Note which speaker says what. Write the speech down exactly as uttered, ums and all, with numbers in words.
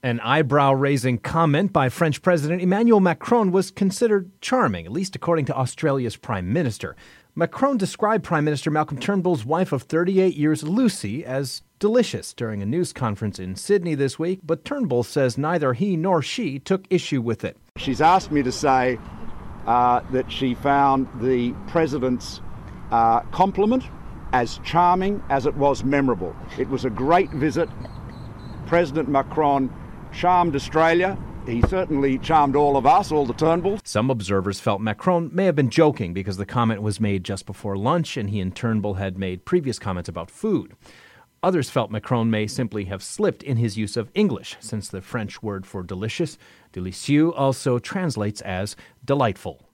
Speaker 1: An eyebrow-raising comment by French President Emmanuel Macron was considered charming, at least according to Australia's Prime Minister. Macron described Prime Minister Malcolm Turnbull's wife of thirty-eight years, Lucy, as delicious during a news conference in Sydney this week, but Turnbull says neither he nor she took issue with it.
Speaker 2: She's asked me to say uh, that she found the President's uh, compliment as charming as it was memorable. It was a great visit. President Macron charmed Australia. He certainly charmed all of us, all the Turnbulls.
Speaker 1: Some observers felt Macron may have been joking because the comment was made just before lunch and he and Turnbull had made previous comments about food. Others felt Macron may simply have slipped in his use of English, since the French word for delicious, délicieux, also translates as delightful.